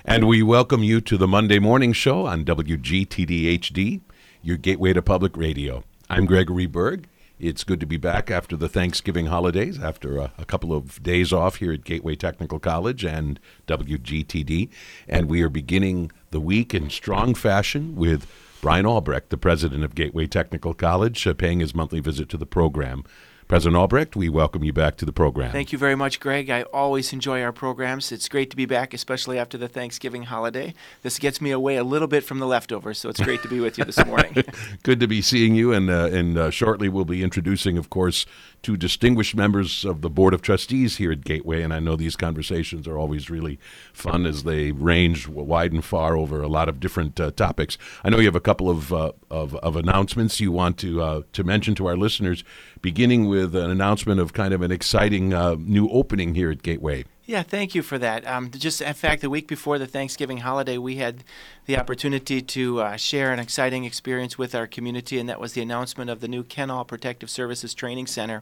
And we welcome you to the Monday Morning Show on WGTD-HD, your gateway to public radio. I'm Gregory Berg. It's good to be back after the Thanksgiving holidays, after a couple of days off here at Gateway Technical College and WGTD. And we are beginning the week in strong fashion with Brian Albrecht, the president of Gateway Technical College, paying his monthly visit to the program. President Albrecht, we welcome you back to the program. Thank you very much, Greg. I always enjoy our programs. It's great to be back, especially after the Thanksgiving holiday. This gets me away a little bit from the leftovers, so it's great to be with you this morning. Good to be seeing you, and shortly we'll be introducing, of course, two distinguished members of the Board of Trustees here at Gateway, and I know these conversations are always really fun as they range wide and far over a lot of different topics. I know you have a couple of announcements you want to mention to our listeners, beginning with an announcement of kind of an exciting new opening here at Gateway. Yeah, thank you for that. Just in fact, the week before the Thanksgiving holiday, we had the opportunity to share an exciting experience with our community, and that was the announcement of the new Kenall Protective Services Training Center.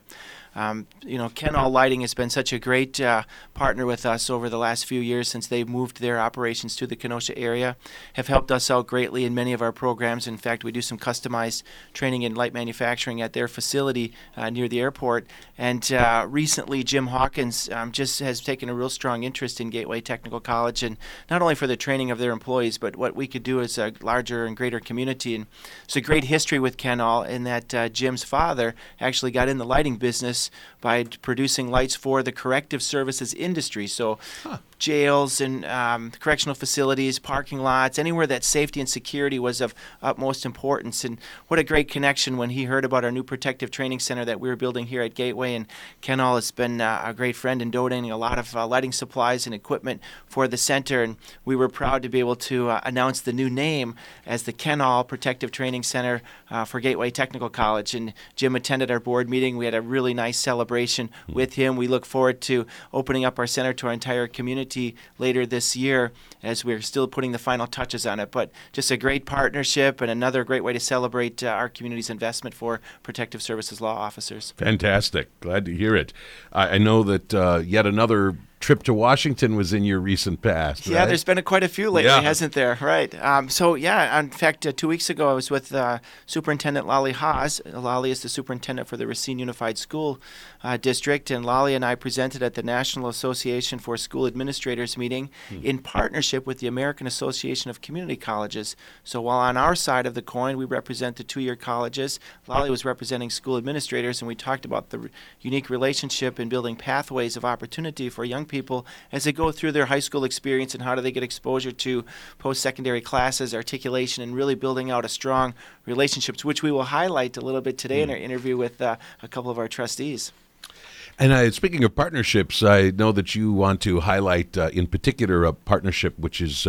Kenall Lighting has been such a great partner with us over the last few years since they've moved their operations to the Kenosha area, have helped us out greatly in many of our programs. In fact, we do some customized training in light manufacturing at their facility near the airport. And recently, Jim Hawkins just has taken a real strong interest in Gateway Technical College, and not only for the training of their employees, but what we could do as a larger and greater community. And it's a great history with Kenall in that Jim's father actually got in the lighting business by producing lights for the corrective services industry. So jails and correctional facilities, parking lots, anywhere that safety and security was of utmost importance. And what a great connection when he heard about our new protective training center that we were building here at Gateway. And Kenall has been a great friend in donating a lot of lighting supplies and equipment for the center. And we were proud to be able to announce the new name as the Kenall Protective Training Center for Gateway Technical College. And Jim attended our board meeting. We had a really nice celebration with him. We look forward to opening up our center to our entire community later this year as we're still putting the final touches on it. But just a great partnership and another great way to celebrate our community's investment for protective services law officers. Fantastic. Glad to hear it. I know that yet another trip to Washington was in your recent past, right? Yeah, there's been quite a few lately, hasn't there? Right. In fact, 2 weeks ago I was with Superintendent Lolly Haas. Lolly is the superintendent for the Racine Unified School District, and Lolly and I presented at the National Association for School Administrators meeting in partnership with the American Association of Community Colleges. So while on our side of the coin we represent the two-year colleges, Lolly was representing school administrators, and we talked about the unique relationship in building pathways of opportunity for young people as they go through their high school experience and how do they get exposure to post-secondary classes, articulation, and really building out a strong relationships, which we will highlight a little bit today in our interview with a couple of our trustees. And speaking of partnerships, I know that you want to highlight in particular a partnership which is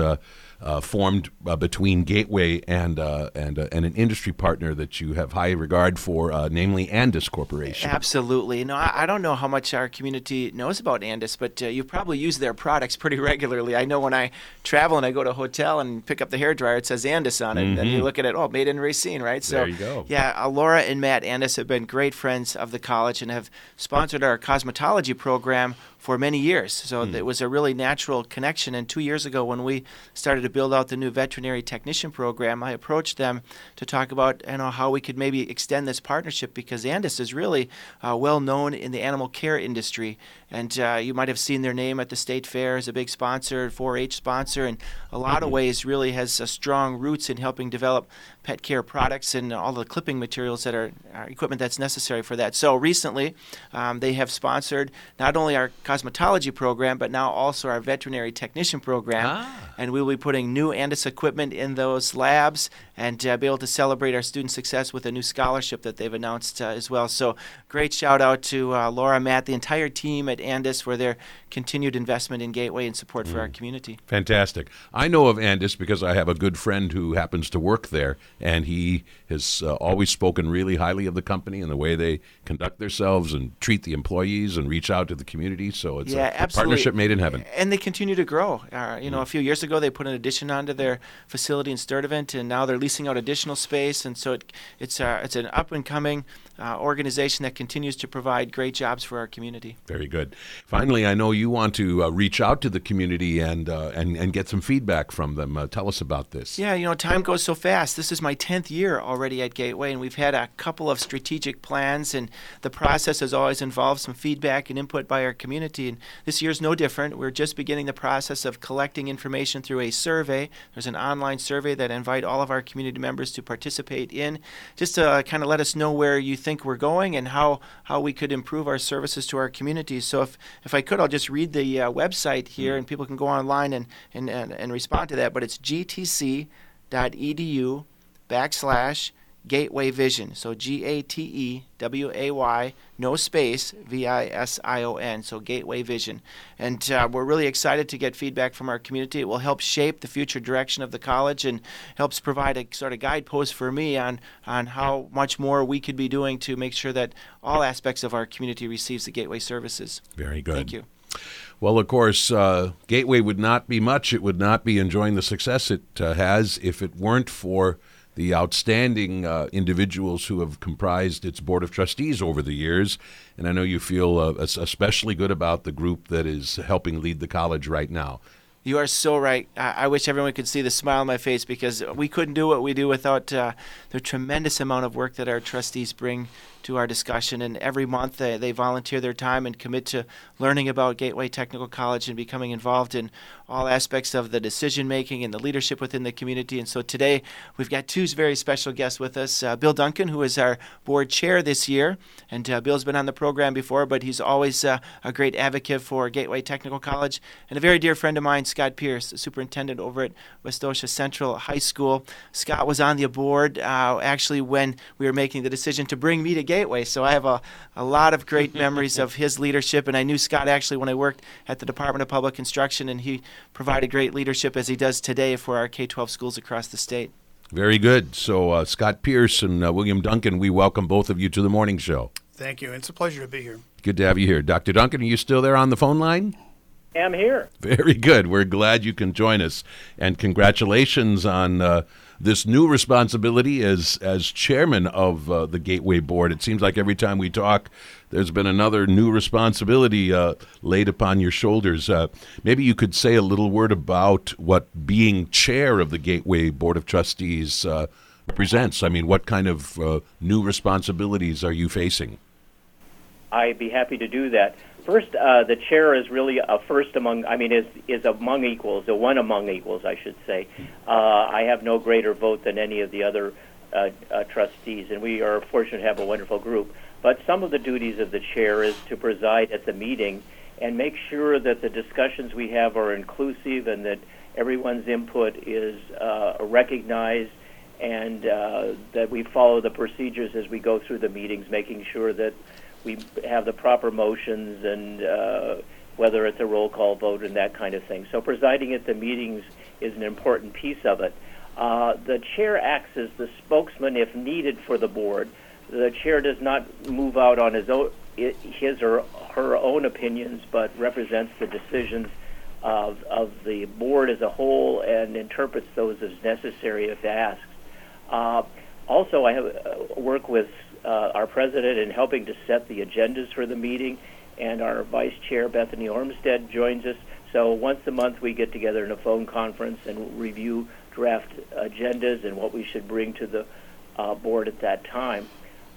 formed between Gateway and an industry partner that you have high regard for, namely Andis Corporation. Absolutely. I don't know how much our community knows about Andis, but you probably use their products pretty regularly. I know when I travel and I go to a hotel and pick up the hairdryer, it says Andis on it, and then you look at it, made in Racine, right? So, there you go. Yeah, Laura and Matt Andis have been great friends of the college and have sponsored our cosmetology program for many years. So it was a really natural connection. And 2 years ago when we started to build out the new veterinary technician program, I approached them to talk about how we could maybe extend this partnership, because Andis is really well known in the animal care industry. And you might have seen their name at the state fair as a big sponsor, 4-H sponsor, and a lot of ways really has strong roots in helping develop pet care products and all the clipping materials that are equipment that's necessary for that. So recently, they have sponsored not only our cosmetology program, but now also our veterinary technician program. And we will be putting new Andis equipment in those labs and be able to celebrate our student success with a new scholarship that they've announced as well. So great shout out to Laura, Matt, the entire team at Andis for their continued investment in Gateway and support for our community. Fantastic. I know of Andis because I have a good friend who happens to work there, and he has always spoken really highly of the company and the way they conduct themselves and treat the employees and reach out to the community. So it's a partnership made in heaven. And they continue to grow. A few years ago they put an addition onto their facility in Sturtevant, and now they're leasing out additional space. And so it's an up and coming organization that continues to provide great jobs for our community. Very good. Finally, I know you want to reach out to the community and get some feedback from them. Tell us about this. Yeah, time goes so fast. This is my 10th year already at Gateway, and we've had a couple of strategic plans, and the process has always involved some feedback and input by our community, and this year's no different. We're just beginning the process of collecting information through a survey. There's an online survey that I invite all of our community members to participate in, just to kind of let us know where you think we're going and how we could improve our services to our community. So if I could, I'll just read the website here, and people can go online and respond to that. But it's gtc.edu/Gateway Vision. So GATEWAY, no space, VISION. So Gateway Vision. And we're really excited to get feedback from our community. It will help shape the future direction of the college and helps provide a sort of guidepost for me on how much more we could be doing to make sure that all aspects of our community receives the Gateway services. Very good. Thank you. Well, of course, Gateway would not be much. It would not be enjoying the success it has if it weren't for the outstanding individuals who have comprised its Board of Trustees over the years. And I know you feel especially good about the group that is helping lead the college right now. You are so right. I wish everyone could see the smile on my face, because we couldn't do what we do without the tremendous amount of work that our trustees bring to our discussion. And every month they volunteer their time and commit to learning about Gateway Technical College and becoming involved in all aspects of the decision-making and the leadership within the community. And so today we've got two very special guests with us. Bill Duncan, who is our board chair this year. And Bill's been on the program before, but he's always a great advocate for Gateway Technical College. And a very dear friend of mine, Scott Pierce, the superintendent over at Westosha Central High School. Scott was on the board actually when we were making the decision to bring me to Gateway. So I have a lot of great memories of his leadership. And I knew Scott actually when I worked at the Department of Public Instruction, and he provided great leadership as he does today for our K-12 schools across the state. Very good. So Scott Pierce and William Duncan, we welcome both of you to the morning show. Thank you. It's a pleasure to be here. Good to have you here. Dr. Duncan, are you still there on the phone line? I'm here. Very good. We're glad you can join us. And congratulations on this new responsibility as chairman of the Gateway Board. It seems like every time we talk, there's been another new responsibility laid upon your shoulders. Maybe you could say a little word about what being chair of the Gateway Board of Trustees represents. I mean, what kind of new responsibilities are you facing? I'd be happy to do that. First, the chair is really a first among, is among equals, a one among equals, I should say. I have no greater vote than any of the other trustees, and we are fortunate to have a wonderful group. But some of the duties of the chair is to preside at the meeting and make sure that the discussions we have are inclusive and that everyone's input is recognized, and that we follow the procedures as we go through the meetings, making sure that we have the proper motions and whether it's a roll call vote and that kind of thing. So presiding at the meetings is an important piece of it. The chair acts as the spokesman if needed for the board. The chair does not move out on his or her own opinions, but represents the decisions of the board as a whole and interprets those as necessary if asked. Also, I have work with our president in helping to set the agendas for the meeting, and our vice chair, Bethany Ormstead, joins us. So once a month we get together in a phone conference and review draft agendas and what we should bring to the board at that time.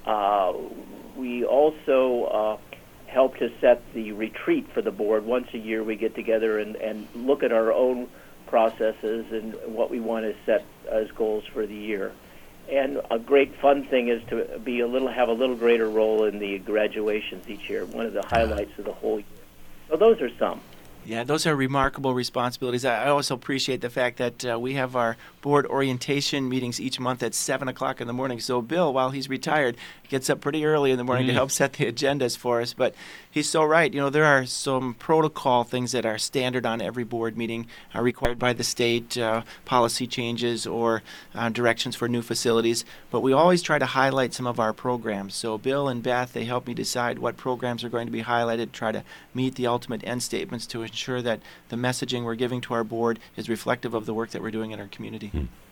We also help to set the retreat for the board. Once a year we get together and look at our own processes and what we want to set as goals for the year. And a great fun thing is to have a little greater role in the graduations each year, one of the highlights of the whole year. So those are some. Yeah, those are remarkable responsibilities. I also appreciate the fact that we have our board orientation meetings each month at 7 o'clock in the morning. So Bill, while he's retired, gets up pretty early in the morning to help set the agendas for us. But he's so right. There are some protocol things that are standard on every board meeting, required by the state, policy changes or directions for new facilities. But we always try to highlight some of our programs. So Bill and Beth, they help me decide what programs are going to be highlighted, try to meet the ultimate end statements to ensure that the messaging we're giving to our board is reflective of the work that we're doing in our community.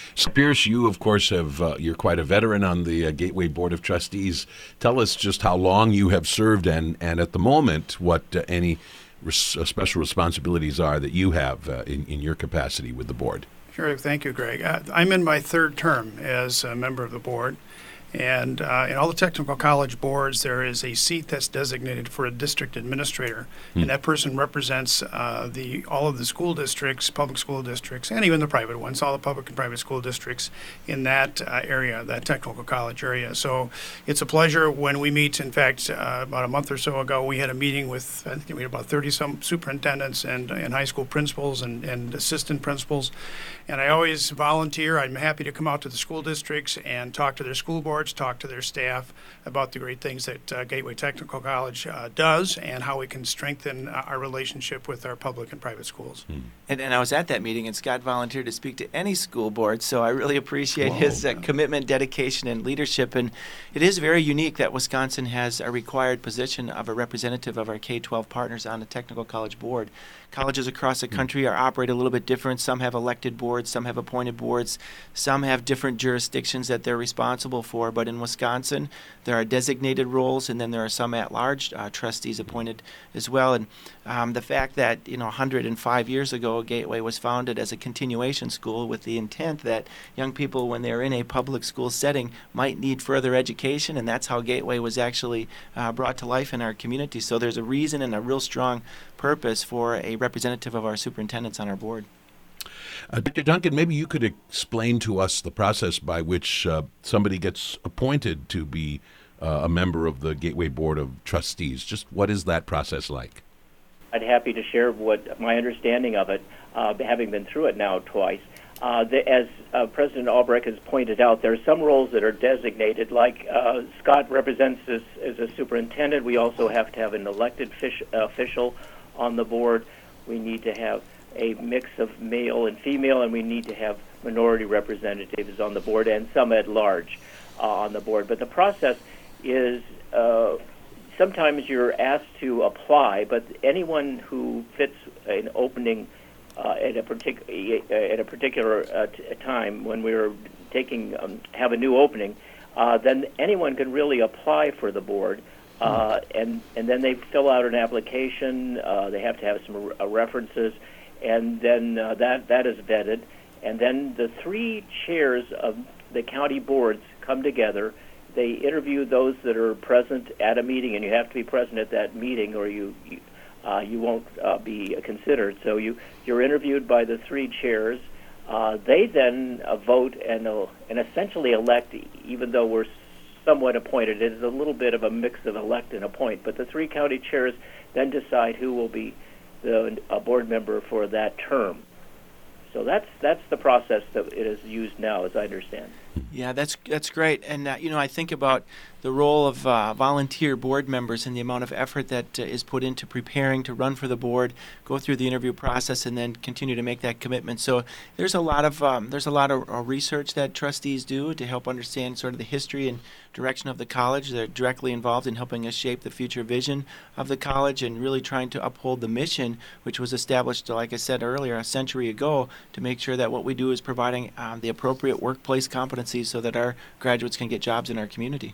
So Pierce, you of course you're quite a veteran on the Gateway Board of Trustees. Tell us just how long you have served, and at the moment what any special responsibilities are that you have in your capacity with the board. Sure. Thank you, Greg. I'm in my third term as a member of the board. And in all the technical college boards, there is a seat that's designated for a district administrator, and that person represents all of the school districts, public school districts, and even the private ones, all the public and private school districts in that area, that technical college area. So it's a pleasure when we meet. In fact, about a month or so ago, we had a meeting with, I think we had about 30-some superintendents and high school principals and assistant principals. And I always volunteer. I'm happy to come out to the school districts and talk to their school boards, talk to their staff about the great things that Gateway Technical College does and how we can strengthen our relationship with our public and private schools. And I was at that meeting, and Scott volunteered to speak to any school board, so I really appreciate his commitment, dedication, and leadership. And it is very unique that Wisconsin has a required position of a representative of our K-12 partners on the technical college board. Colleges across the country operate a little bit different. Some have elected boards, some have appointed boards, some have different jurisdictions that they're responsible for. But in Wisconsin, there are designated roles, and then there are some at-large trustees appointed as well. And the fact that 105 years ago, Gateway was founded as a continuation school with the intent that young people, when they're in a public school setting, might need further education, and that's how Gateway was actually brought to life in our community. So there's a reason and a real strong purpose for a representative of our superintendents on our board. Dr. Duncan, maybe you could explain to us the process by which somebody gets appointed to be a member of the Gateway Board of Trustees. Just what is that process like? I'd happy to share what my understanding of it, having been through it now twice. As President Albrecht has pointed out, there are some roles that are designated, like Scott represents us as a superintendent. We also have to have an elected official on the board. We need to have a mix of male and female, and we need to have minority representatives on the board and some at large on the board. But the process is sometimes you're asked to apply, but anyone who fits an opening at a particular time when we're have a new opening, then anyone can really apply for the board. And then they fill out an application. They have to have some references, and then that is vetted. And then the three chairs of the county boards come together. They interview those that are present at a meeting, and you have to be present at that meeting, or you won't be considered. So you're interviewed by the three chairs. They then vote and essentially elect, even though we're somewhat appointed. It is a little bit of a mix of elect and appoint, but the three county chairs then decide who will be a board member for that term. So that's the process that it is used now, as I understand. Yeah, that's great. And, I think about the role of volunteer board members and the amount of effort that is put into preparing to run for the board, go through the interview process, and then continue to make that commitment. So there's a lot of research that trustees do to help understand sort of the history and direction of the college. They're directly involved in helping us shape the future vision of the college and really trying to uphold the mission, which was established, like I said earlier, a century ago, to make sure that what we do is providing the appropriate workplace competencies so that our graduates can get jobs in our community.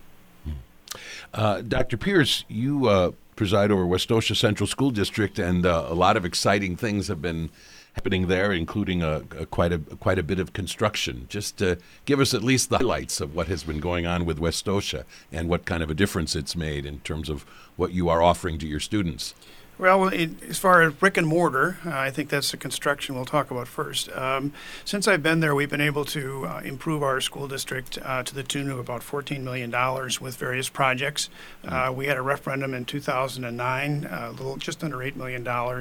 Dr. Pierce, you preside over Westosha Central School District, and a lot of exciting things have been happening there, including quite a bit of construction. Just give us at least the highlights of what has been going on with Westosha and what kind of a difference it's made in terms of what you are offering to your students. Well, as far as brick and mortar, I think that's the construction we'll talk about first. Since I've been there, we've been able to improve our school district to the tune of about $14 million with various projects. We had a referendum in 2009, just under $8 million,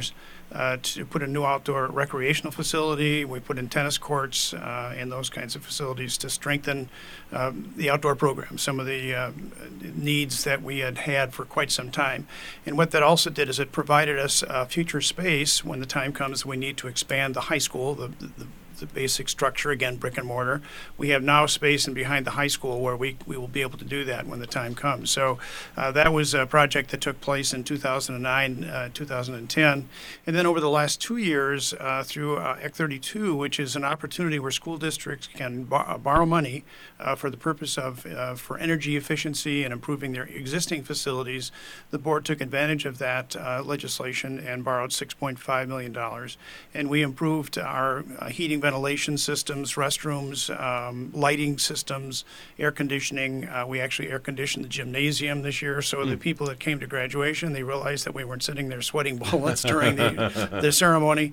to put a new outdoor recreational facility. We put in tennis courts and those kinds of facilities to strengthen the outdoor program, some of the needs that we had for quite some time. And what that also did is it provided us future space when the time comes we need to expand the high school, the the basic structure, again, brick and mortar. We have now space in behind the high school where we will be able to do that when the time comes. So that was a project that took place in 2009, 2010. And then over the last 2 years through Act 32, which is an opportunity where school districts can borrow money for the purpose of for energy efficiency and improving their existing facilities, the board took advantage of that legislation and borrowed $6.5 million. And we improved our heating, ventilation systems, restrooms, lighting systems, air conditioning. We actually air conditioned the gymnasium this year, so the people that came to graduation, they realized that we weren't sitting there sweating bullets during the ceremony.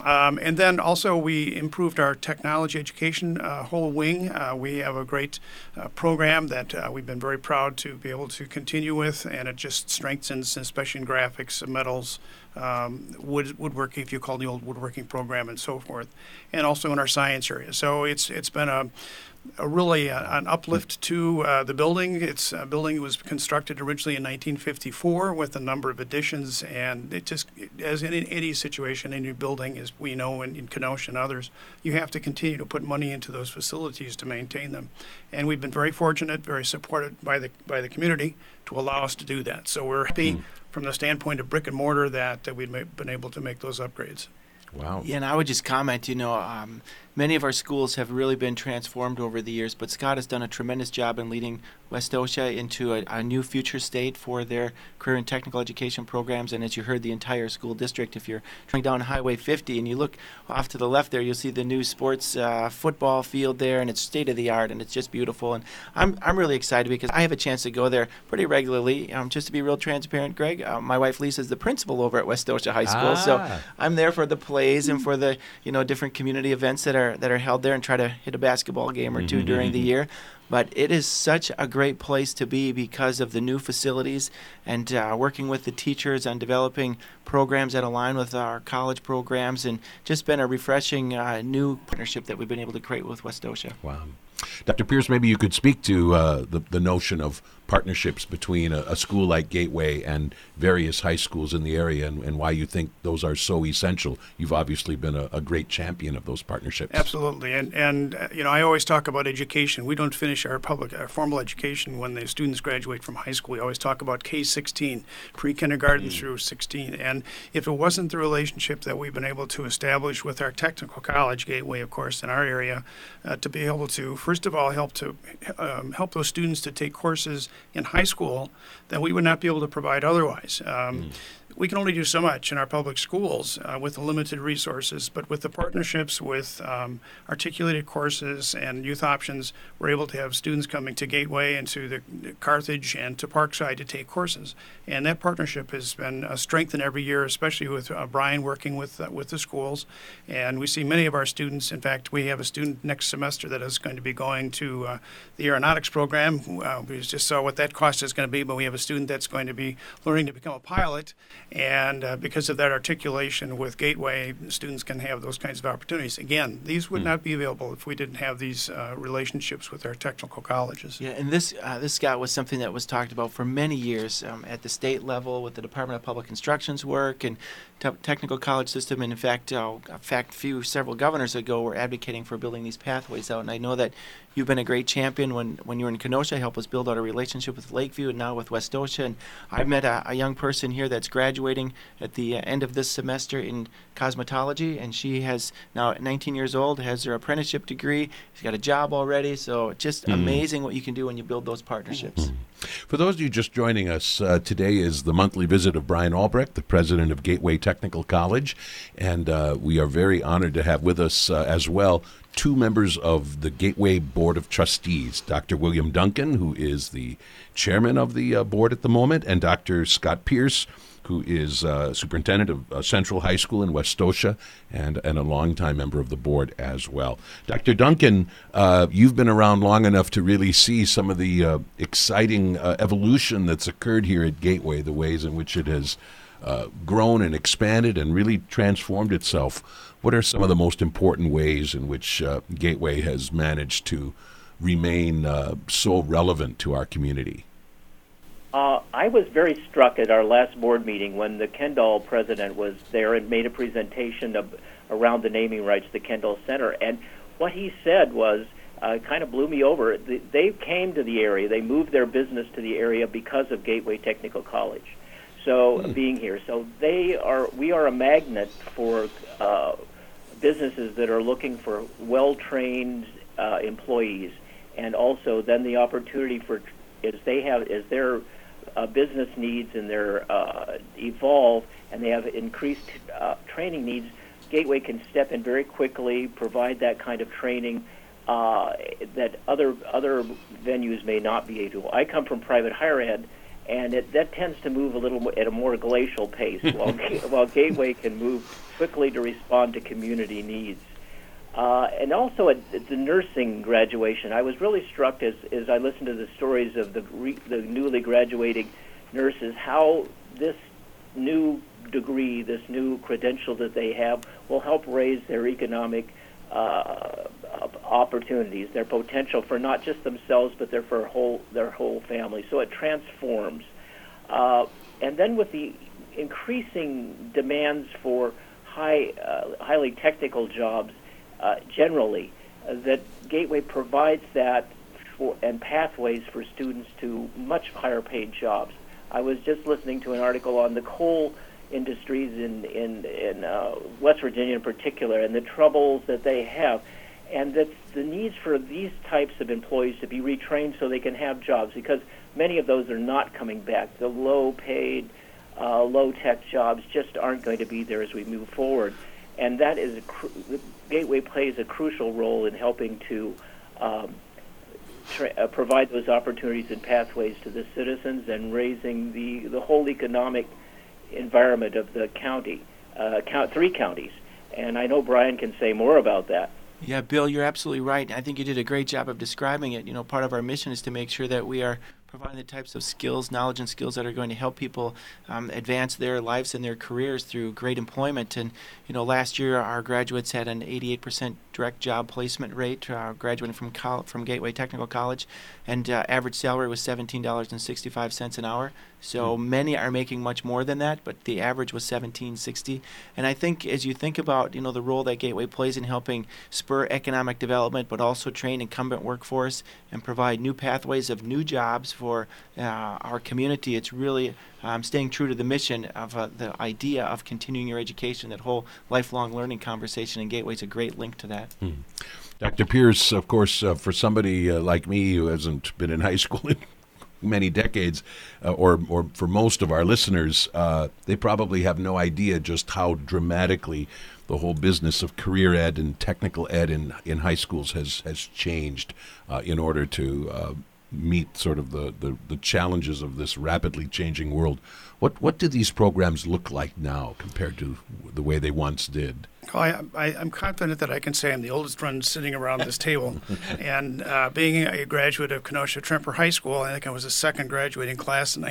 And then also we improved our technology education whole wing. We have a great program that we've been very proud to be able to continue with, and it just strengthens, especially in graphics, metals, woodworking, if you call the old woodworking program, and so forth, and also in our science area. So it's been a really an uplift to the building. Its building was constructed originally in 1954 with a number of additions, and it just, as in any situation, any building, as we know in Kenosha and others, you have to continue to put money into those facilities to maintain them. And we've been very fortunate, very supported by the community to allow us to do that. So we're happy from the standpoint of brick and mortar that we've been able to make those upgrades. Wow. Yeah, and I would just comment, many of our schools have really been transformed over the years, but Scott has done a tremendous job in leading Westosha into a new future state for their career and technical education programs. And as you heard, the entire school district, if you're driving down Highway 50 and you look off to the left there, you'll see the new sports football field there, and it's state of the art, and it's just beautiful. And I'm really excited because I have a chance to go there pretty regularly. Just to be real transparent, Greg, my wife Lisa is the principal over at Westosha High School, so I'm there for the plays and for the different community events that are held there, and try to hit a basketball game or two during the year. But it is such a great place to be because of the new facilities and working with the teachers on developing programs that align with our college programs, and just been a refreshing new partnership that we've been able to create with Westosha. Wow. Dr. Pierce, maybe you could speak to the notion of partnerships between a school like Gateway and various high schools in the area, and why you think those are so essential. You've obviously been a great champion of those partnerships. Absolutely, and I always talk about education. We don't finish our formal education when the students graduate from high school. We always talk about K-16, pre-kindergarten through 16. And if it wasn't the relationship that we've been able to establish with our technical college, Gateway, of course, in our area, to be able to, first of all, help those students to take courses in high school that we would not be able to provide otherwise. We can only do so much in our public schools with the limited resources, but with the partnerships with articulated courses and youth options, we're able to have students coming to Gateway and to the Carthage and to Parkside to take courses. And that partnership has been strengthened every year, especially with Brian working with the schools. And we see many of our students, in fact, we have a student next semester that is going to be going to the aeronautics program. We just saw what that cost is going to be, but we have a student that's going to be learning to become a pilot. And because of that articulation with Gateway, students can have those kinds of opportunities. Again, these would not be available if we didn't have these relationships with our technical colleges. Yeah, and this, Scott, was something that was talked about for many years at the state level with the Department of Public Instruction's work and technical college system. And in fact, several governors ago were advocating for building these pathways out. And I know that you've been a great champion when you were in Kenosha, helped us build out a relationship with Lakeview and now with Westosha. And I've met a young person here that's graduating at the end of this semester in cosmetology, and she has now at 19 years old, has her apprenticeship degree. She's got a job already, so just amazing what you can do when you build those partnerships. For those of you just joining us, today is the monthly visit of Brian Albrecht, the president of Gateway Technical College, and we are very honored to have with us as well two members of the Gateway Board of Trustees, Dr. William Duncan, who is the chairman of the board at the moment, and Dr. Scott Pierce, who is superintendent of Central High School in Westosha and a longtime member of the board as well. Dr. Duncan, you've been around long enough to really see some of the exciting evolution that's occurred here at Gateway, the ways in which it has grown and expanded and really transformed itself. What are some of the most important ways in which Gateway has managed to remain so relevant to our community? I was very struck at our last board meeting when the Kendall president was there and made a presentation around the naming rights, the Kendall Center. And what he said was kind of blew me over. They came to the area. They moved their business to the area because of Gateway Technical College. So being here. So we are a magnet for businesses that are looking for well-trained employees, and also then the opportunity for as their business needs and their evolve and they have increased training needs, Gateway can step in very quickly, provide that kind of training that other venues may not be able to. I come from private higher ed, and that tends to move a little at a more glacial pace, while Gateway can move quickly to respond to community needs. And also at the nursing graduation, I was really struck as I listened to the stories of the newly graduating nurses, how this new degree, this new credential that they have, will help raise their economic opportunities, their potential for not just themselves, but for their whole family. So it transforms. And then with the increasing demands for highly technical jobs, generally, that Gateway provides that and pathways for students to much higher paid jobs. I was just listening to an article on the coal industries in West Virginia in particular, and the troubles that they have, and that the needs for these types of employees to be retrained so they can have jobs, because many of those are not coming back. The low-paid, low-tech jobs just aren't going to be there as we move forward. And that is the Gateway plays a crucial role in helping to provide those opportunities and pathways to the citizens and raising the whole economic environment of the county, 3 counties. And I know Brian can say more about that. Yeah, Bill, you're absolutely right. I think you did a great job of describing it. You know, part of our mission is to make sure that we are providing the types of skills, knowledge, and skills that are going to help people advance their lives and their careers through great employment. And, you know, last year our graduates had an 88% direct job placement rate, graduating from Gateway Technical College, and average salary was $17.65 an hour. So many are making much more than that, but the average was $17.60. And I think as you think about, you know, the role that Gateway plays in helping spur economic development, but also train incumbent workforce and provide new pathways of new jobs for our community, it's really staying true to the mission of the idea of continuing your education, that whole lifelong learning conversation, and Gateway is a great link to that. Dr. Pierce, of course, for somebody like me who hasn't been in high school in many decades, or for most of our listeners, they probably have no idea just how dramatically the whole business of career ed and technical ed in high schools has changed in order to meet sort of the challenges of this rapidly changing world. What do these programs look like now compared to the way they once did? Well, I'm confident that I can say I'm the oldest one sitting around this table. And being a graduate of Kenosha Tremper High School, I think I was the second graduating class in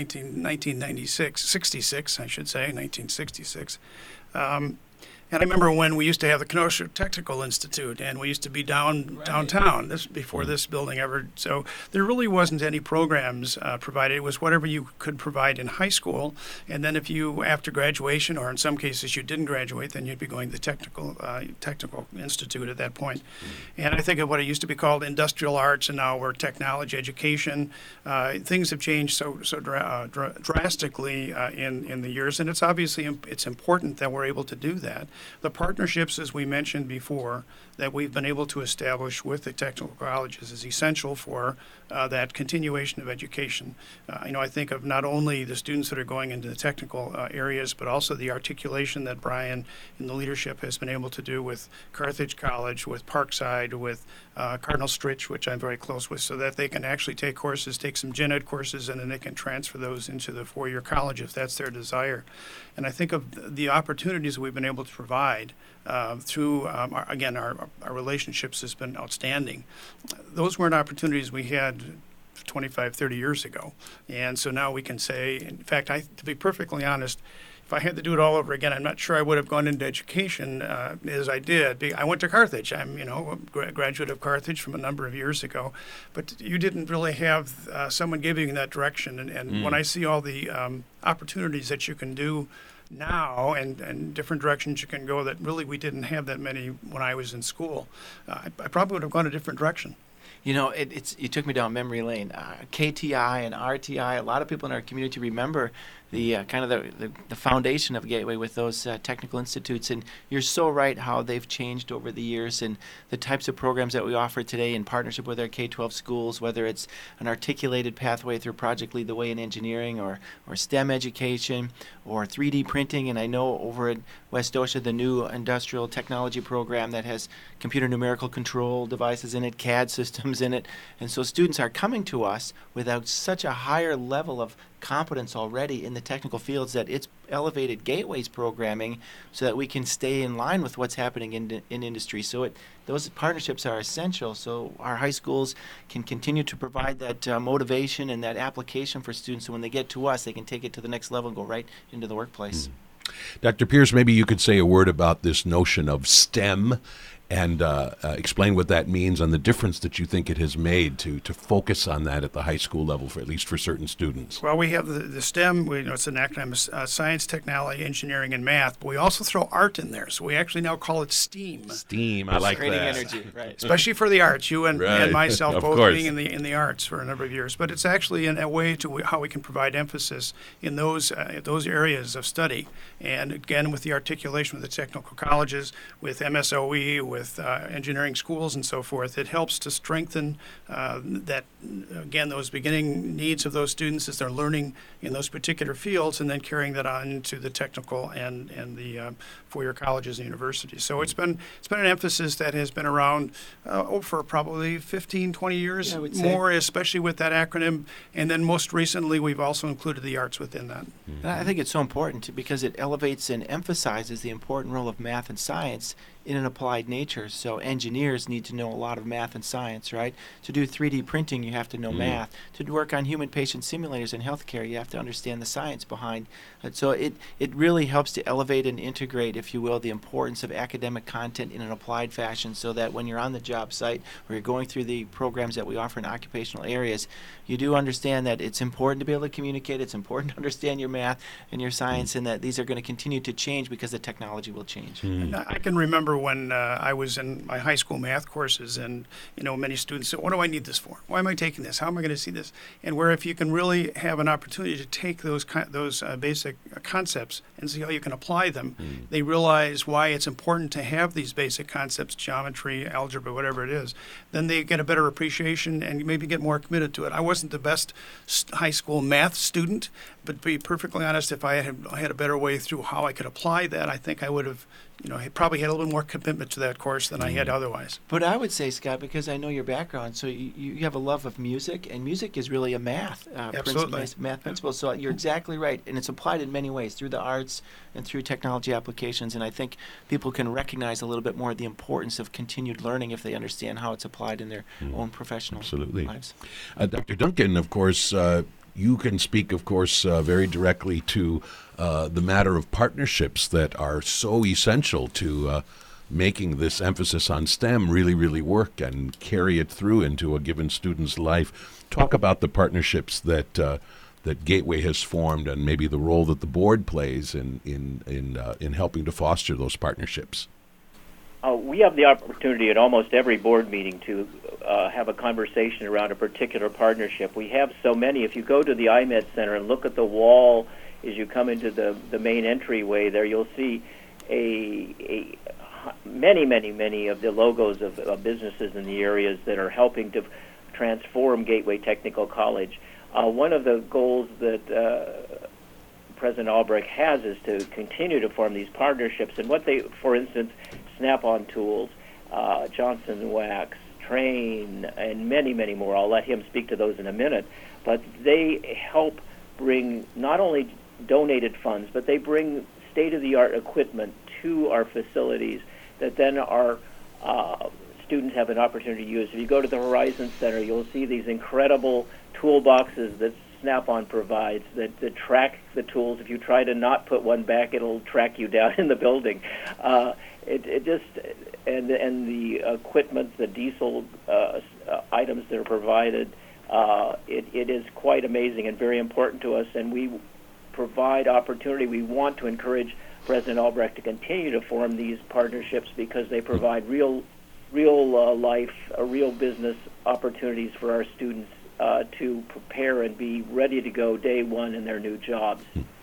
1966. And I remember when we used to have the Kenosha Technical Institute, and we used to be downtown. This before this building ever. So there really wasn't any programs provided. It was whatever you could provide in high school, and then if you, after graduation, or in some cases you didn't graduate, then you'd be going to the Technical Institute at that point. And I think of what it used to be called industrial arts, and now we're technology education. Things have changed so drastically in the years, and it's important that we're able to do that. The partnerships, as we mentioned before, that we've been able to establish with the technical colleges is essential for that continuation of education. I think of not only the students that are going into the technical areas, but also the articulation that Brian and the leadership has been able to do with Carthage College, with Parkside, with Cardinal Stritch, which I'm very close with, so that they can actually take some gen ed courses, and then they can transfer those into the 4-year college if that's their desire. And I think of the opportunities we've been able to provide through, our relationships has been outstanding. Those weren't opportunities we had 25, 30 years ago. And so now we can say, in fact, to be perfectly honest, if I had to do it all over again, I'm not sure I would have gone into education as I did. I went to Carthage. I'm, a graduate of Carthage from a number of years ago. But you didn't really have someone giving you that direction. And when I see all the opportunities that you can do now and different directions you can go that really we didn't have that many when I was in school. I probably would have gone a different direction. You know, you took me down memory lane. KTI and RTI, a lot of people in our community remember the kind of the foundation of Gateway with those technical institutes. And you're so right how they've changed over the years and the types of programs that we offer today in partnership with our K-12 schools, whether it's an articulated pathway through Project Lead the Way in engineering or STEM education or 3D printing. And I know over at West Osha, the new industrial technology program that has computer numerical control devices in it, CAD systems in it. And so students are coming to us without such a higher level of competence already in the technical fields that it's elevated Gateway's programming so that we can stay in line with what's happening in industry. So those partnerships are essential so our high schools can continue to provide that motivation and that application for students, so when they get to us, they can take it to the next level and go right into the workplace. Dr. Pierce, maybe you could say a word about this notion of STEM and explain what that means and the difference that you think it has made to focus on that at the high school level, for at least for certain students. Well, we have the STEM, it's an acronym of science, technology, engineering, and math, but we also throw art in there. So we actually now call it STEAM. STEAM, I like Creating that. energy, right. Especially for the arts, you and myself Of both course. being in the arts for a number of years. But it's actually a way to how we can provide emphasis in those areas of study. And again, with the articulation with the technical colleges, with MSOE, with engineering schools and so forth, it helps to strengthen those beginning needs of those students as they're learning in those particular fields, and then carrying that on into the technical and the four-year colleges and universities. So it's been an emphasis that has been around for probably 15, 20 years, I would say. more, especially with that acronym. And then most recently, we've also included the arts within that. And I think it's so important because it elevates and emphasizes the important role of math and science in an applied nature. So engineers need to know a lot of math and science, right? To do 3D printing, you have to know math. To work on human patient simulators in healthcare, you have to understand the science behind it. So it really helps to elevate and integrate, if you will, the importance of academic content in an applied fashion, so that when you're on the job site or you're going through the programs that we offer in occupational areas, you do understand that it's important to be able to communicate, it's important to understand your math and your science, and that these are going to continue to change because the technology will change. I can remember when I was in my high school math courses, and many students said, "What do I need this for? Why am I taking this? How am I going to see this?" And where if you can really have an opportunity to take those basic concepts and see how you can apply them, they realize why it's important to have these basic concepts, geometry, algebra, whatever it is. Then they get a better appreciation and maybe get more committed to it. I wasn't the best high school math student, but to be perfectly honest, if I had a better way through how I could apply that, I think I would have probably had a little bit more commitment to that course than I had otherwise. But I would say, Scott, because I know your background, so you have a love of music, and music is really a math principle. So you're exactly right, and it's applied in many ways through the arts and through technology applications. And I think people can recognize a little bit more the importance of continued learning if they understand how it's applied in their own professional lives. Dr. Duncan, of course, you can speak, of course, very directly to the matter of partnerships that are so essential to making this emphasis on STEM really, really work and carry it through into a given student's life. Talk about the partnerships that Gateway has formed, and maybe the role that the board plays in helping to foster those partnerships. We have the opportunity at almost every board meeting to have a conversation around a particular partnership. We have so many. If you go to the IMED Center and look at the wall as you come into the main entryway there, you'll see many of the logos of businesses in the areas that are helping to transform Gateway Technical College. One of the goals that President Albrecht has is to continue to form these partnerships. And what they, for instance, Snap-on Tools, Johnson Wax, Train, and many more. I'll let him speak to those in a minute. But they help bring not only donated funds, but they bring state-of-the-art equipment to our facilities that then our students have an opportunity to use. If you go to the Horizon Center, you'll see these incredible toolboxes that Snap-on provides that track the tools. If you try to not put one back, it'll track you down in the building. And the equipment, the diesel items that are provided, it is quite amazing and very important to us. And we provide opportunity. We want to encourage President Albrecht to continue to form these partnerships because they provide real life, real business opportunities for our students to prepare and be ready to go day one in their new jobs.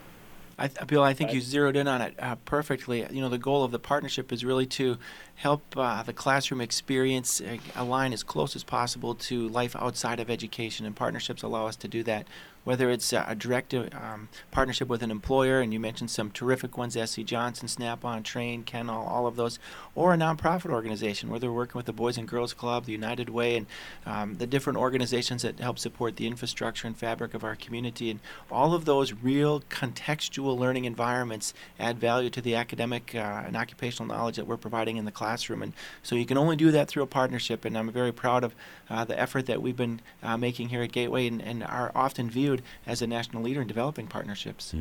Bill, I think you zeroed in on it perfectly. You know, the goal of the partnership is really to help the classroom experience align as close as possible to life outside of education, and partnerships allow us to do that. Whether it's a direct partnership with an employer, and you mentioned some terrific ones, S.C. Johnson, Snap-on, Train, Kenall, all of those, or a nonprofit organization where they're working with the Boys and Girls Club, the United Way, and the different organizations that help support the infrastructure and fabric of our community. And all of those real contextual learning environments add value to the academic and occupational knowledge that we're providing in the classroom. And so you can only do that through a partnership, and I'm very proud of the effort that we've been making here at Gateway and are often viewed as a national leader in developing partnerships.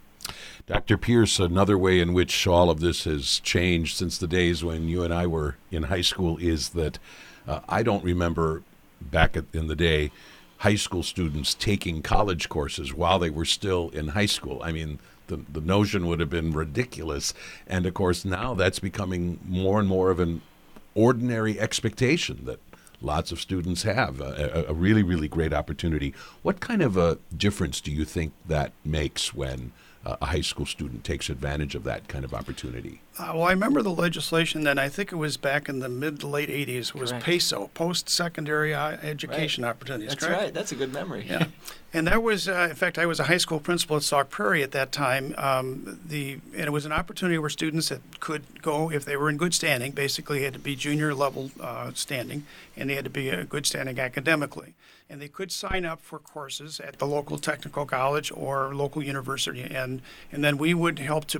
Dr. Pierce, another way in which all of this has changed since the days when you and I were in high school is that I don't remember back in the day high school students taking college courses while they were still in high school. I mean, the notion would have been ridiculous. And of course, now that's becoming more and more of an ordinary expectation that lots of students have, a really, really great opportunity. What kind of a difference do you think that makes when a high school student takes advantage of that kind of opportunity? Well, I remember the legislation then, I think it was back in the mid to late 80s, was Correct. PASO, Post-Secondary Education Right. Opportunities, That's correct? right. That's a good memory. Yeah. And that was, in fact, I was a high school principal at Sauk Prairie at that time. And it was an opportunity where students that could go, if they were in good standing, basically had to be junior level standing, and they had to be good standing academically. And they could sign up for courses at the local technical college or local university, and then we would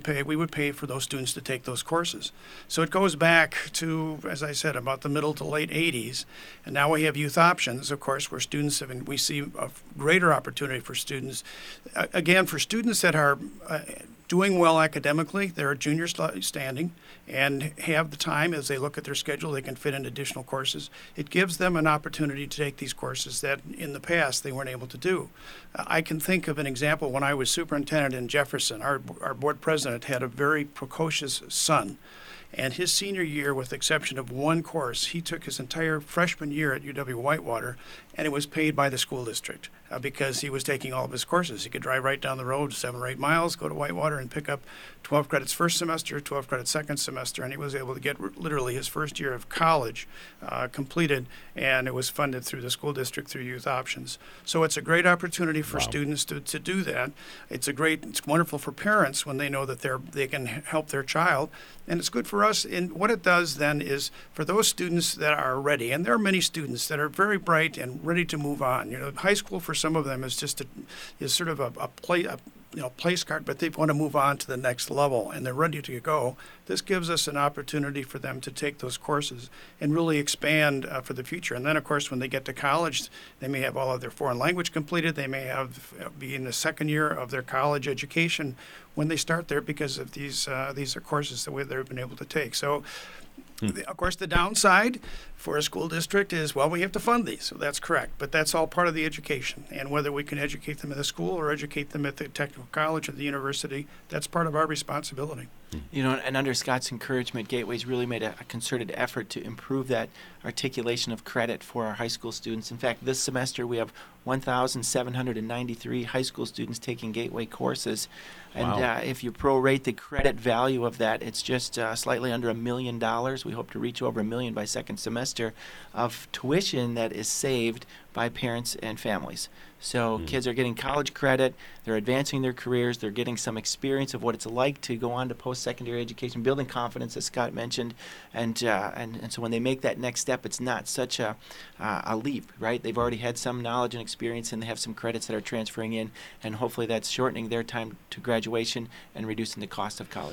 pay for those students to take those courses. So it goes back to, as I said, about the middle to late 80s, and now we have youth options, of course, where students we see a greater opportunity for students, again, for students that are doing well academically, they're a junior standing, and have the time as they look at their schedule, they can fit in additional courses. It gives them an opportunity to take these courses that in the past they weren't able to do. I can think of an example when I was superintendent in Jefferson. Our board president had a very precocious son. And his senior year, with the exception of one course, he took his entire freshman year at UW-Whitewater, and it was paid by the school district because he was taking all of his courses. He could drive right down the road 7 or 8 miles, go to Whitewater, and pick up 12 credits first semester, 12 credits second semester, and he was able to get literally his first year of college completed, and it was funded through the school district through youth options. So it's a great opportunity for students to do that. It's wonderful for parents when they know that they can help their child, and it's good for us. And what it does then is for those students that are ready, and there are many students that are very bright and ready to move on. You know, high school for some of them is just sort of a place card, but they want to move on to the next level and they're ready to go. This gives us an opportunity for them to take those courses and really expand for the future. And then, of course, when they get to college, they may have all of their foreign language completed. They may be in the second year of their college education when they start there because of these are courses that they've been able to take. So, of course, the downside for a school district is, well, we have to fund these. So that's correct. But that's all part of the education. And whether we can educate them in the school or educate them at the technical college or the university, that's part of our responsibility. You know, and under Scott's encouragement, Gateway's really made a concerted effort to improve that articulation of credit for our high school students. In fact, this semester we have 1,793 high school students taking Gateway courses. And Wow. if you prorate the credit value of that, it's just slightly under $1 million. We hope to reach over $1 million by second semester of tuition that is saved by parents and families. So kids are getting college credit, they're advancing their careers, they're getting some experience of what it's like to go on to post-secondary education, building confidence, as Scott mentioned, and so when they make that next step, it's not such a leap, right? They've already had some knowledge and experience, and they have some credits that are transferring in, and hopefully that's shortening their time to graduation and reducing the cost of college.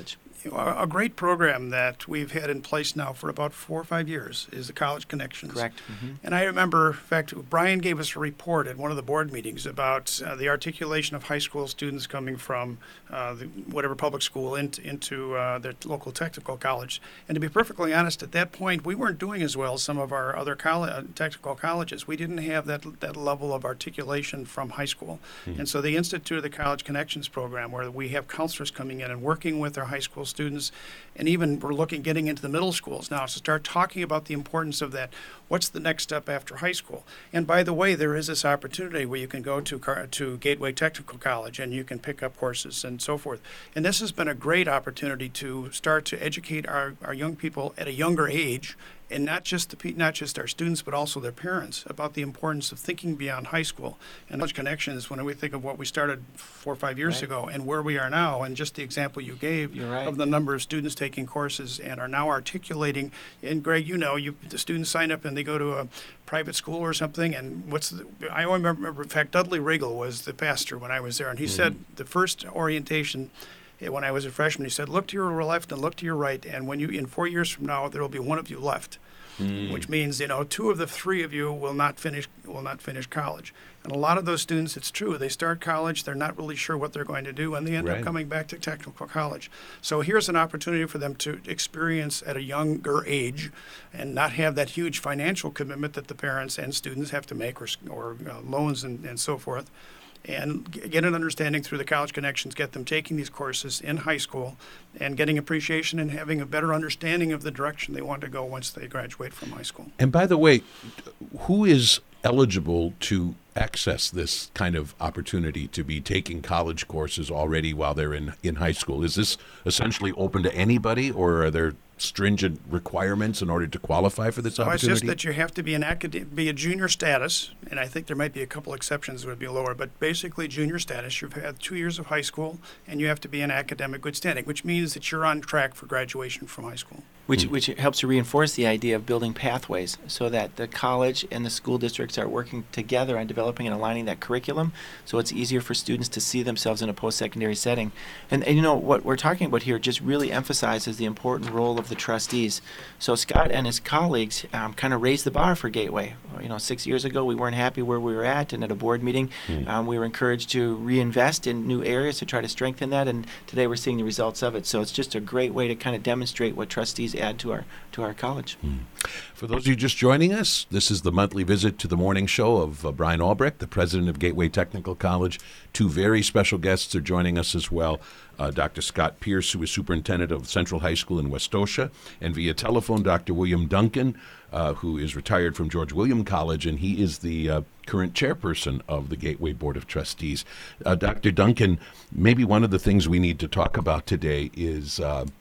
A great program that we've had in place now for about 4 or 5 years is the College Connections. Correct. Mm-hmm. And I remember, in fact, Brian gave us a report at one of the board meetings about the articulation of high school students coming from whatever public school into their local technical college. And to be perfectly honest, at that point, we weren't doing as well as some of our other technical colleges. We didn't have that level of articulation from high school. Mm-hmm. And so they instituted the College Connections program, where we have counselors coming in and working with our high school students, and even we're getting into the middle schools now to start talking about the importance of that. What's the next step after high school? And by the way, there is this opportunity where you can go to Gateway Technical College and you can pick up courses and so forth. And this has been a great opportunity to start to educate our young people at a younger age, and not just our students, but also their parents, about the importance of thinking beyond high school. And College Connections, when we think of what we started 4 or 5 years ago and where we are now, and just the example you gave of the number of students taking courses and are now articulating. And Greg, the students sign up and they go to a private school or something, and I remember, in fact, Dudley Riggle was the pastor when I was there, and he said the first orientation, when I was a freshman, he said, look to your left and look to your right, and in 4 years from now, there will be one of you left, which means 2 of the 3 of you will not finish college. And a lot of those students, it's true, they start college, they're not really sure what they're going to do, and they end up coming back to technical college. So here's an opportunity for them to experience at a younger age and not have that huge financial commitment that the parents and students have to make, or loans and so forth. And get an understanding through the College Connections, get them taking these courses in high school and getting appreciation and having a better understanding of the direction they want to go once they graduate from high school. And by the way, who is eligible to access this kind of opportunity to be taking college courses already while they're in high school? Is this essentially open to anybody, or are there stringent requirements in order to qualify for this opportunity? It's just that you have to be a junior status, and I think there might be a couple exceptions that would be lower, but basically junior status. You've had 2 years of high school, and you have to be in academic good standing, which means that you're on track for graduation from high school. Which helps to reinforce the idea of building pathways so that the college and the school districts are working together on developing and aligning that curriculum, so it's easier for students to see themselves in a post-secondary setting. And what we're talking about here just really emphasizes the important role of the trustees. So Scott and his colleagues kind of raised the bar for Gateway. 6 years ago we weren't happy where we were at, and at a board meeting we were encouraged to reinvest in new areas to try to strengthen that, and today we're seeing the results of it. So it's just a great way to kind of demonstrate what trustees add to our college. For those of you just joining us, this is the monthly visit to the morning show of Brian Albrecht, the president of Gateway Technical College. 2 very special guests are joining us as well. Dr. Scott Pierce, who is superintendent of Central High School in Westosha, and via telephone, Dr. William Duncan, who is retired from George William College, and he is the current chairperson of the Gateway Board of Trustees. Dr. Duncan, maybe one of the things we need to talk about today is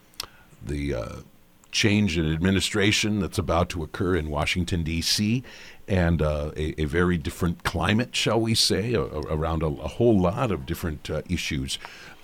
the change in administration that's about to occur in Washington, D.C., and a very different climate, shall we say, around a whole lot of different issues.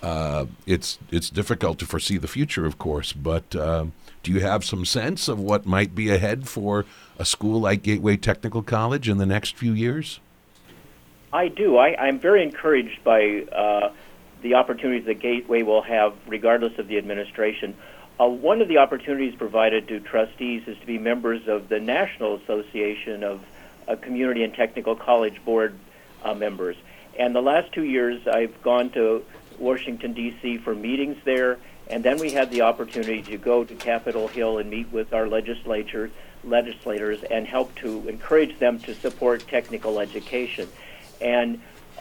It's difficult to foresee the future, of course, but do you have some sense of what might be ahead for a school like Gateway Technical College in the next few years? I do. I'm very encouraged by the opportunities that Gateway will have regardless of the administration. One of the opportunities provided to trustees is to be members of the National Association of Community and Technical College Board members. And the last 2 years, I've gone to Washington, D.C. for meetings there, and then we had the opportunity to go to Capitol Hill and meet with our legislators and help to encourage them to support technical education. And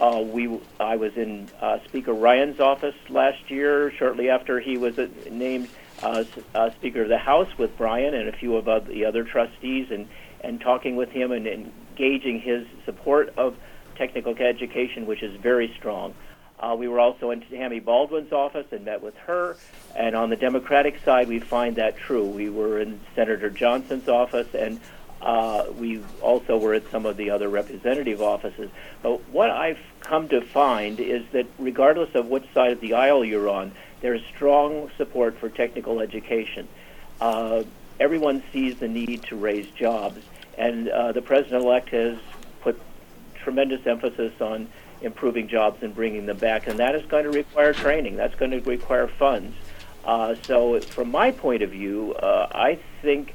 I was in Speaker Ryan's office last year, shortly after he was named Speaker of the House, with Brian and a few of the other trustees, and talking with him and engaging his support of technical education, which is very strong. We were also in Tammy Baldwin's office and met with her, and on the Democratic side we find that true. We were in Senator Johnson's office, and we also were at some of the other representative offices. But what I've come to find is that regardless of which side of the aisle you're on, there's strong support for technical education. Everyone sees the need to raise jobs, and the President-elect has put tremendous emphasis on improving jobs and bringing them back, and that is going to require training. That's going to require funds. So from my point of view, I think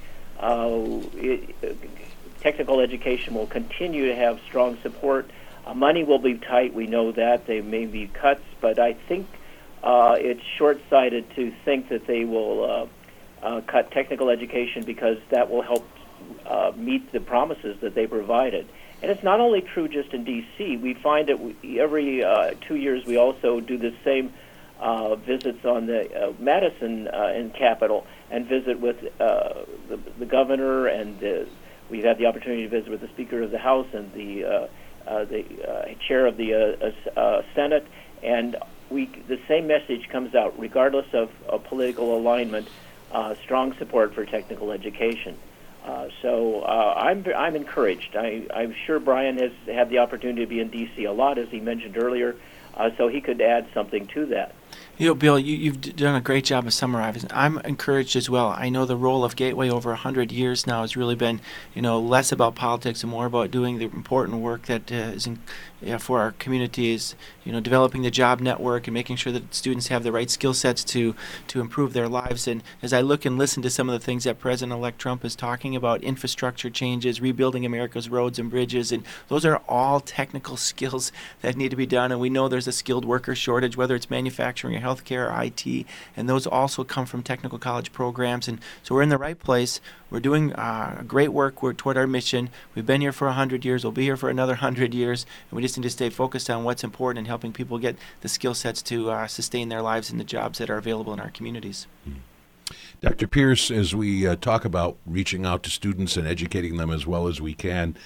technical education will continue to have strong support. Money will be tight. We know that. There may be cuts, but I think it's short-sighted to think that they will cut technical education, because that will help meet the promises that they provided. And it's not only true just in D.C. We find that every 2 years we also do the same visits on the Madison in Capitol, and visit with the governor, and we've had the opportunity to visit with the Speaker of the House and the chair of the Senate, and the same message comes out, regardless of political alignment, strong support for technical education. So I'm encouraged. I'm sure Brian has had the opportunity to be in D.C. a lot, as he mentioned earlier, so he could add something to that. You know, Bill, you've done a great job of summarizing. I'm encouraged as well. I know the role of Gateway over 100 years now has really been, less about politics and more about doing the important work that is for our communities, developing the job network and making sure that students have the right skill sets to improve their lives. And as I look and listen to some of the things that President-elect Trump is talking about, infrastructure changes, rebuilding America's roads and bridges, and those are all technical skills that need to be done. And we know there's a skilled worker shortage, whether it's manufacturing or healthcare or IT, and those also come from technical college programs. And so we're in the right place. We're doing great work toward our mission. We've been here for 100 years. We'll be here for another 100 years. And we just need to stay focused on what's important and helping people get the skill sets to sustain their lives in the jobs that are available in our communities. Dr. Pierce, as we talk about reaching out to students and educating them as well as we can,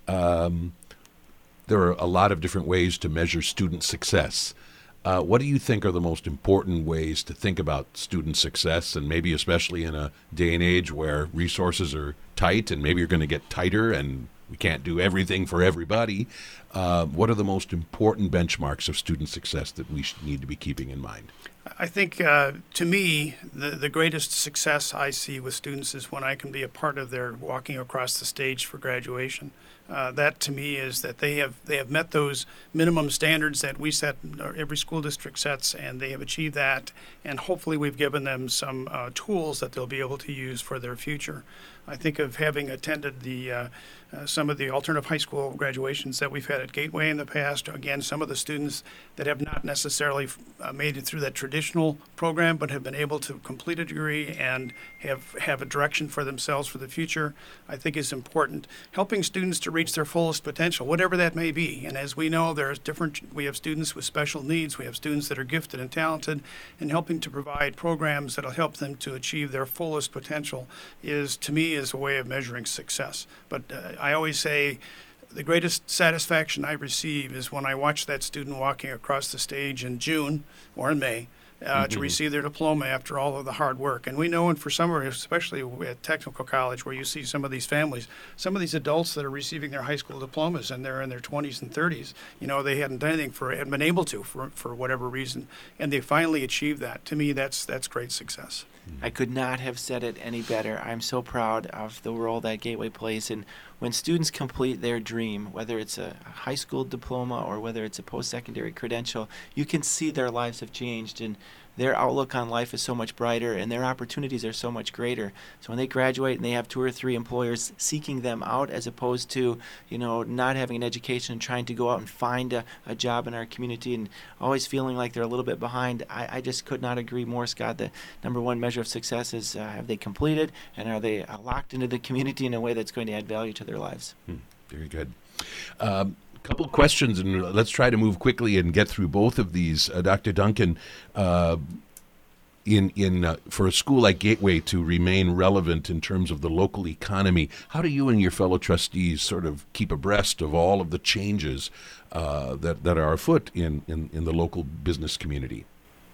there are a lot of different ways to measure student success. What do you think are the most important ways to think about student success, and maybe especially in a day and age where resources are tight and maybe you're going to get tighter and we can't do everything for everybody? What are the most important benchmarks of student success that we need to be keeping in mind? I think, to me, the greatest success I see with students is when I can be a part of their walking across the stage for graduation. That to me is that they have met those minimum standards that we set, every school district sets, and they have achieved that. And hopefully we've given them some tools that they'll be able to use for their future. I think of having attended some of the alternative high school graduations that we've had at Gateway in the past. Again, some of the students that have not necessarily made it through that traditional program, but have been able to complete a degree and have a direction for themselves for the future, I think is important. Helping students to reach their fullest potential, whatever that may be. And as we know, we have students with special needs, we have students that are gifted and talented, and helping to provide programs that'll help them to achieve their fullest potential is, to me, is a way of measuring success. But I always say the greatest satisfaction I receive is when I watch that student walking across the stage in June or in May to receive their diploma after all of the hard work. And we know, and for some, especially at technical college, where you see some of these families, some of these adults that are receiving their high school diplomas and they're in their 20s and 30s, they hadn't done anything hadn't been able to for whatever reason, and they finally achieved that. To me, that's great success. I could not have said it any better. I'm so proud of the role that Gateway plays. And when students complete their dream, whether it's a high school diploma or whether it's a post-secondary credential, you can see their lives have changed, and their outlook on life is so much brighter, and their opportunities are so much greater. So when they graduate and they have 2 or 3 employers seeking them out, as opposed to, not having an education and trying to go out and find a job in our community and always feeling like they're a little bit behind, I just could not agree more, Scott. The number one measure of success is have they completed, and are they locked into the community in a way that's going to add value to their lives. Very good. Couple of questions, and let's try to move quickly and get through both of these. Dr. Duncan, for a school like Gateway to remain relevant in terms of the local economy, how do you and your fellow trustees sort of keep abreast of all of the changes that are afoot in the local business community?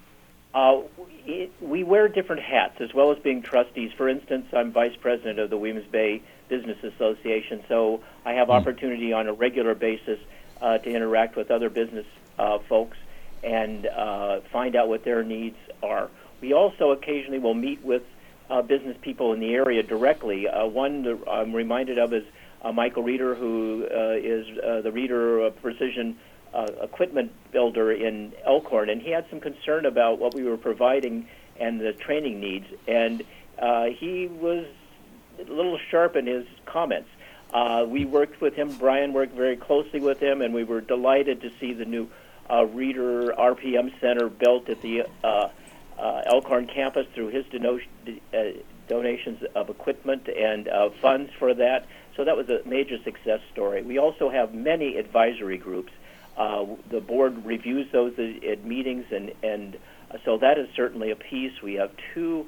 We wear different hats as well as being trustees. For instance, I'm vice president of the Weems Bay Business Association, so I have opportunity on a regular basis to interact with other business folks and find out what their needs are. We also occasionally will meet with business people in the area directly. One that I'm reminded of is Michael Reeder, who is the Reeder Precision equipment builder in Elkhorn, and he had some concern about what we were providing and the training needs. And he was a little sharp in his comments. We worked with him. Brian worked very closely with him, and we were delighted to see the new Reader RPM Center built at the Elkhorn campus through his donations of equipment and funds for that. So that was a major success story. We also have many advisory groups. The board reviews those at meetings, and so that is certainly a piece. We have 2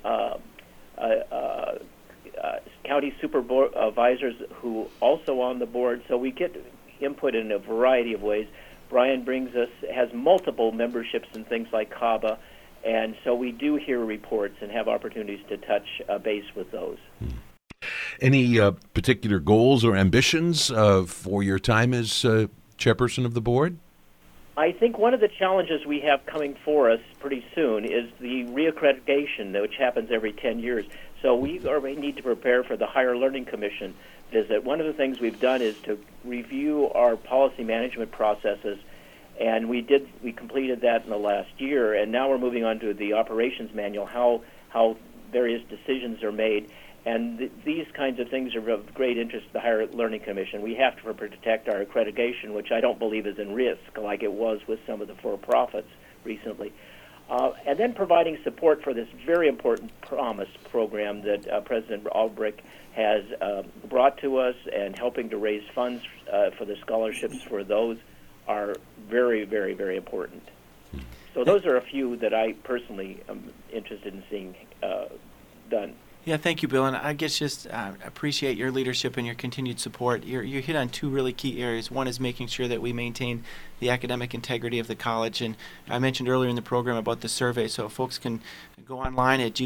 county supervisors who also on the board, so we get input in a variety of ways. Brian has multiple memberships in things like CABA, and so we do hear reports and have opportunities to touch base with those. Any particular goals or ambitions for your time as chairperson of the board? I think one of the challenges we have coming for us pretty soon is the reaccreditation, which happens every 10 years. So we need to prepare for the Higher Learning Commission visit. One of the things we've done is to review our policy management processes, and we completed that in the last year, and now we're moving on to the operations manual, how various decisions are made. And these kinds of things are of great interest to the Higher Learning Commission. We have to protect our accreditation, which I don't believe is in risk like it was with some of the for-profits recently. And then providing support for this very important Promise program that President Albrecht has brought to us, and helping to raise funds for the scholarships for those are very, very, very important. So those are a few that I personally am interested in seeing done. Yeah, thank you, Bill. And I guess just appreciate your leadership and your continued support. You hit on 2 really key areas. One is making sure that we maintain the academic integrity of the college. And I mentioned earlier in the program about the survey, so folks can go online at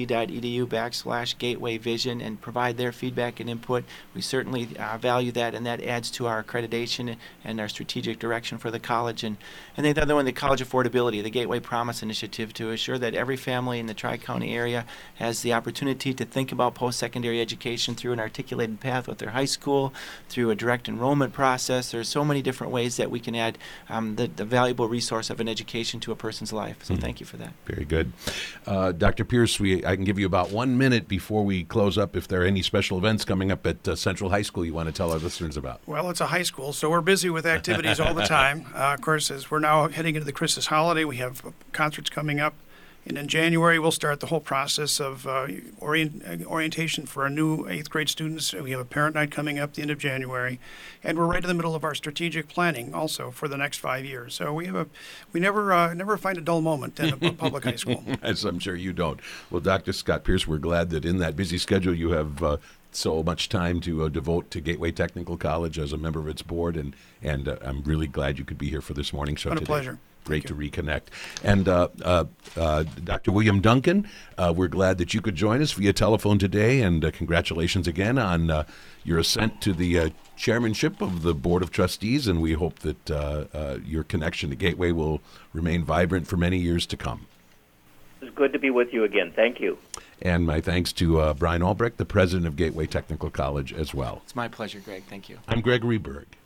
gtc.edu/Gateway Vision and provide their feedback and input. We certainly value that, and that adds to our accreditation and our strategic direction for the college. And then the other one, the college affordability, the Gateway Promise Initiative, to assure that every family in the Tri-County area has the opportunity to think about post-secondary education through an articulated path with their high school, through a direct enrollment process. There's so many different ways that we can add the valuable resource of an education to a person's life. So thank you for that. Very good. Dr. Pierce, I can give you about 1 minute before we close up if there are any special events coming up at Central High School you want to tell our listeners about. Well, it's a high school, so we're busy with activities all the time. Of course, as we're now heading into the Christmas holiday, we have concerts coming up. And in January, we'll start the whole process of orientation for our new 8th grade students. We have a parent night coming up at the end of January. And we're right in the middle of our strategic planning also for the next 5 years. So we never find a dull moment in a public high school. As I'm sure you don't. Well, Dr. Scott Pierce, we're glad that in that busy schedule you have so much time to devote to Gateway Technical College as a member of its board. And I'm really glad you could be here for this morning show today. It's been a pleasure. Great to reconnect. And Dr. William Duncan, we're glad that you could join us via telephone today, and congratulations again on your ascent to the chairmanship of the Board of Trustees, and we hope that your connection to Gateway will remain vibrant for many years to come. It's good to be with you again. Thank you. And my thanks to Brian Albrecht, the president of Gateway Technical College, as well. It's my pleasure, Greg. Thank you. I'm Gregory Berg.